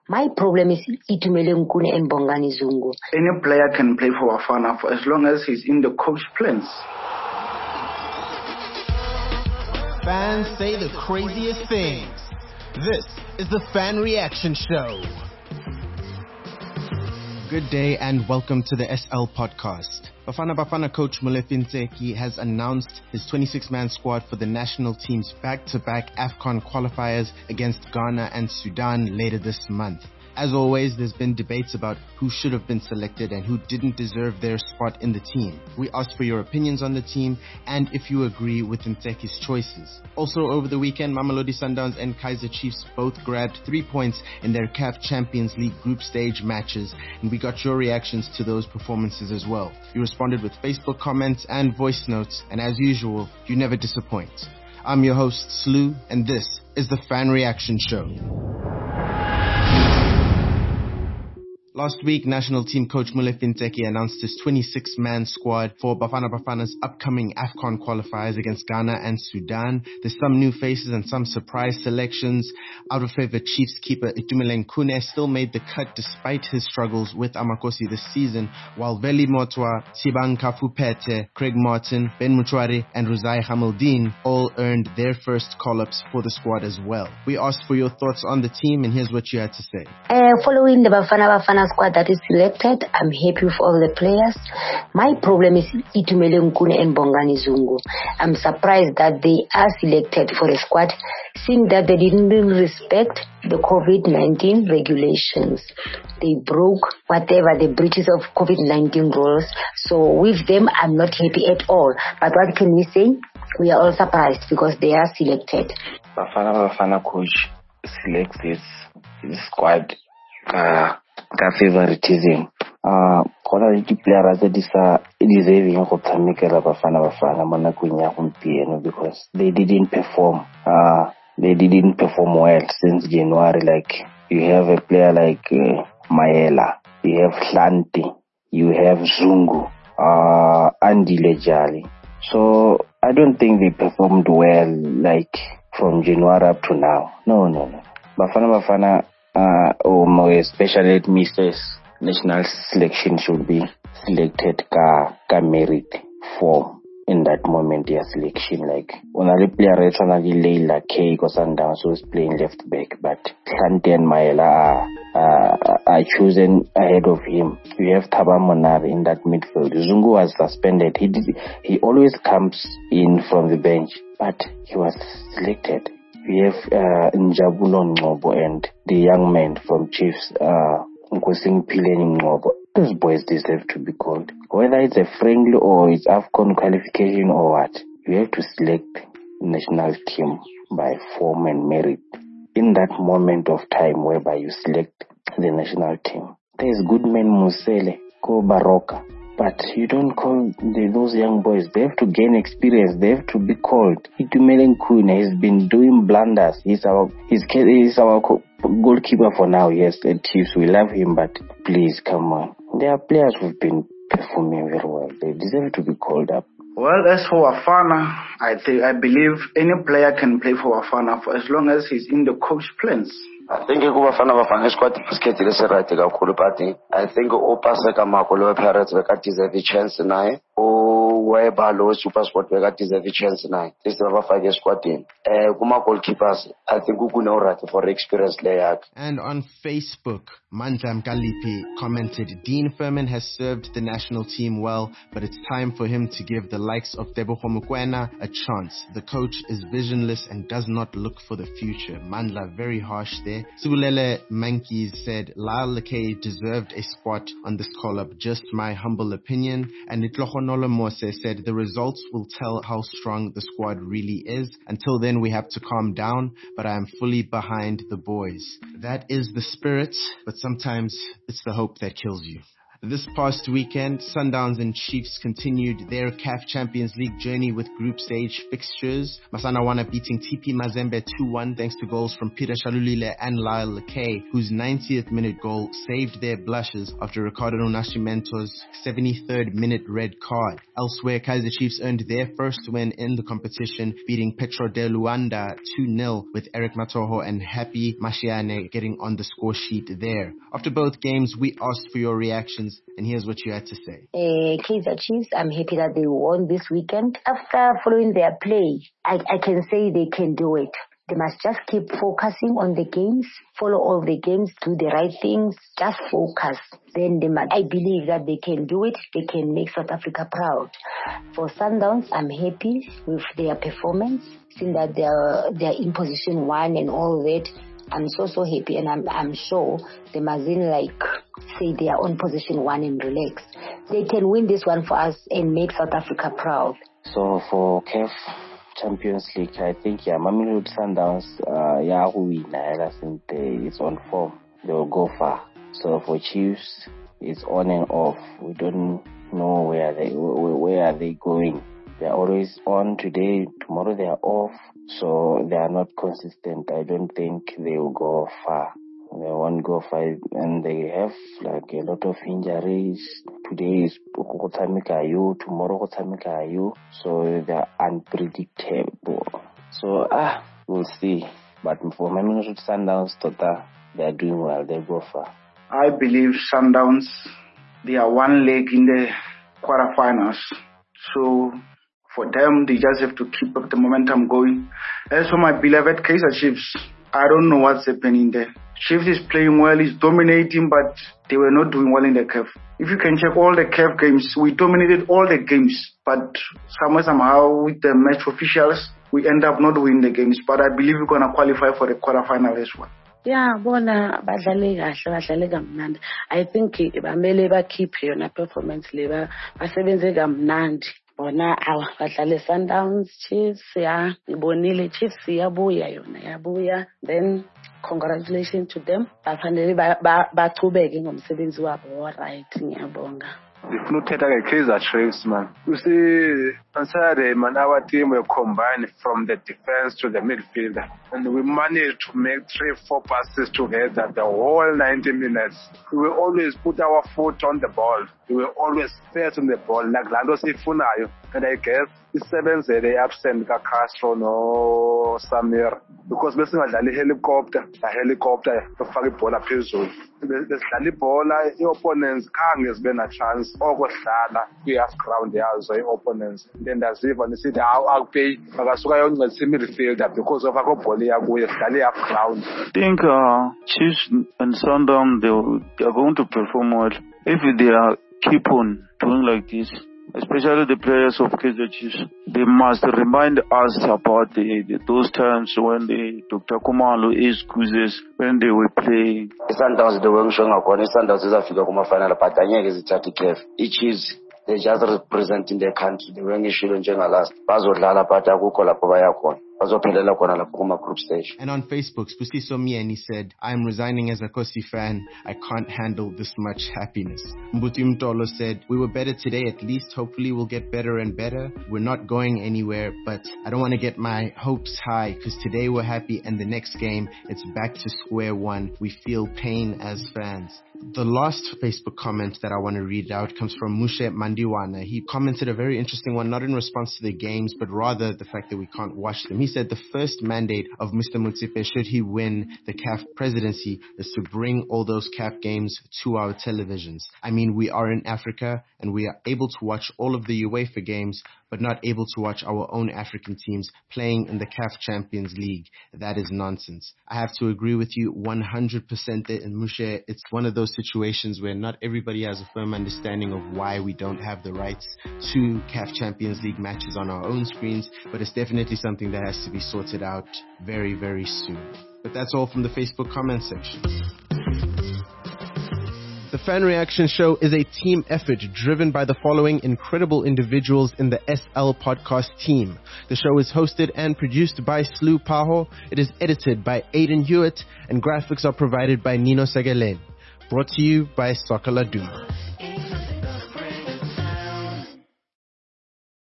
My problem is Itumeleng Nkune and Bongani Zungu. Any player can play for Bafana for as long as he's in the coach plans. Fans say the craziest things. This is the Fan Reaction Show. Good day and welcome to the SL Podcast. Bafana coach Molefi Ntseki has announced his 26-man squad for the national team's back-to-back AFCON qualifiers against Ghana and Sudan later this month. As always, there's been debates about who should have been selected and who didn't deserve their spot in the team. We asked for your opinions on the team and if you agree with Ntseki's choices. Also over the weekend, Mamelodi Sundowns and Kaizer Chiefs both grabbed 3 points in their CAF Champions League group stage matches, and we got your reactions to those performances as well. You responded with Facebook comments and voice notes, and as usual, you never disappoint. I'm your host, Slew, and this is the Fan Reaction Show. Last week, national team coach Molefi Ntseki announced his 26-man squad for Bafana's upcoming AFCON qualifiers against Ghana and Sudan. There's some new faces and some surprise selections. Out of favor Chiefs keeper Itumeleng Nkune still made the cut despite his struggles with Amakosi this season, while Veli Motwa, Sibang Kafupete, Craig Martin, Ben Muchwari and Ruzai Hamildeen all earned their first call-ups for the squad as well. We asked for your thoughts on the team, and here's what you had to say. Following the Bafana squad that is selected, I'm happy with all the players. My problem is Itumeleng Nkune and Bongani Zungu. I'm surprised that they are selected for the squad, seeing that they didn't respect the COVID-19 regulations. They broke whatever the breaches of COVID-19 rules. So with them, I'm not happy at all. But what can we say? We are all surprised because they are selected. Bafana coach selects his squad favoritism. Kona le di-player tse di sa deserving go tshamekela Bafana mo nakong ya gompieno because they didn't perform. They didn't perform well since January. Like, you have a player like Maela, you have Hlanti, you have Zungu, Andy Lejali. So I don't think they performed well, like, from January up to now. No. Bafana, especially at Mr. National selection should be selected ka merit form in that moment, their selection. Like, only player is only Leila K or Sundowns who is playing left back, but Sante and Maela are chosen ahead of him. You have Thaba Monari in that midfield. Zungu was suspended. He always comes in from the bench, but he was selected. We have Njabulo Ngobo and the young man from Chiefs, Nkosing Pileni Ngobo. Those boys deserve to be called. Whether it's a friendly or it's AFCON qualification or what, you have to select the national team by form and merit. In that moment of time whereby you select the national team, there's Goodman Musele, Ko Baroka. But you don't call those young boys. They have to gain experience. They have to be called. Itumeleng Nkune has been doing blunders. He's our goalkeeper for now. Yes, at Chiefs, we love him, but please, come on. There are players who've been performing very well. They deserve to be called up. Well, as for Bafana, I believe any player can play for Bafana for as long as he's in the coach plans. I think Bafana squad basket is right kakhulu, but I think opaseka makolo Pirates deserve a chance naye whereby lo super sport deserve a chance naye. This is Bafana squad team. Kuma goalkeepers, I think ukune right for experience layer. And on Facebook, Mandla Mkalipi commented, Dean Furman has served the national team well, but it's time for him to give the likes of Tebogo Mokoena a chance. The coach is visionless and does not look for the future. Mandla, very harsh there. Subulele Mankies said, Lyle Lekay deserved a spot on this call-up, just my humble opinion. And Itlogonolo Mose said, the results will tell how strong the squad really is. Until then, we have to calm down, but I am fully behind the boys. That is the spirit, but sometimes it's the hope that kills you. This past weekend, Sundowns and Chiefs continued their CAF Champions League journey with group stage fixtures. Masanawana beating TP Mazembe 2-1 thanks to goals from Peter Shalulile and Lyle Lakay, whose 90th minute goal saved their blushes after Ricardo Nascimento's 73rd minute red card. Elsewhere, Kaizer Chiefs earned their first win in the competition, beating Petro de Luanda 2-0 with Eric Matoho and Happy Mashiane getting on the score sheet there. After both games, we asked for your reactions, and here's what you had to say. Kaizer Chiefs, I'm happy that they won this weekend. After following their play, I can say they can do it. They must just keep focusing on the games, follow all the games, do the right things, just focus. Then I believe that they can do it. They can make South Africa proud. For Sundowns, I'm happy with their performance, seeing that they're in position 1 and all that. I'm so happy, and I'm sure they mustn't say they are on position 1 and relax. They can win this one for us and make South Africa proud. So for CAF Champions League, I think Mamelodi Sundowns, I think it's on form. They will go far. So for Chiefs, it's on and off. We don't know where are they going. They are always on today, tomorrow they are off. So they are not consistent. I don't think they will go far. They won't go far, and they have a lot of injuries. Today is Kotamika, tomorrow Kotamika, so they are unpredictable. So we'll see. But for Mamelodi Sundowns, they are doing well. They go far. I believe Sundowns, they are one leg in the quarterfinals. So for them, they just have to keep up the momentum going. As for my beloved Kaizer Chiefs, I don't know what's happening there. Chiefs is playing well, he's dominating, but they were not doing well in the CAF. If you can check all the CAF games, we dominated all the games, but somehow with the match officials, we end up not winning the games. But I believe we're going to qualify for the quarterfinal as well. Yeah, bona badlale kamnandi. I think bamele bakhiphe yona performance le basebenze kamnandi. Bona badlale Sundowns, Chiefs, ibonile Chiefs yabuya. Then congratulations to them. Bafanele baqhubeke ngomsebenzi wabo right, ngiyabonga. If not Kaizer Chiefs, man. You see, on Saturday, man, our team will combine from the defense to the midfield. And we managed to make 3-4 passes together the whole 90 minutes. We will always put our foot on the ball. We will always first on the ball. Like Lando Sifunayo. And I guess the 7th they absent Castro no Samir. Because we see helicopter to the ball phezulu. The ball, the opponents can't get a chance. We have ground the opponents. Then that's it. When you see the outpay, midfield because of our ball, we have ground. I think Chiefs and Sundowns they are going to perform well if they keep on doing like this. Especially the players of Kaizer Chiefs, they must remind us about those times when Dr. Kumalo excuses when they were playing. Sundowns, they were showing up on Sundowns is Africa final, but I think it's CAF. Each is they just representing their country. They were in last. Group stage. And on Facebook, Spusiso Mieni said, I'm resigning as a Kosi fan. I can't handle this much happiness. Mbuti Mtolo said, we were better today at least. Hopefully we'll get better and better. We're not going anywhere, but I don't want to get my hopes high because today we're happy and the next game, it's back to square one. We feel pain as fans. The last Facebook comment that I want to read out comes from Mushe Mandiwana. He commented a very interesting one, not in response to the games, but rather the fact that we can't watch them. He said the first mandate of Mr. Motsepe, should he win the CAF presidency, is to bring all those CAF games to our televisions. I mean, we are in Africa and we are able to watch all of the UEFA games, but not able to watch our own African teams playing in the CAF Champions League. That is nonsense. I have to agree with you 100% that in Mushe, it's one of those situations where not everybody has a firm understanding of why we don't have the rights to CAF Champions League matches on our own screens, but it's definitely something that has to be sorted out very, very soon. But that's all from the Facebook comment section. The Fan Reaction Show is a team effort driven by the following incredible individuals in the SL podcast team. The show is hosted and produced by Slu Paho. It is edited by Aiden Hewitt, and graphics are provided by Nino Segalen. Brought to you by Sokola Duma.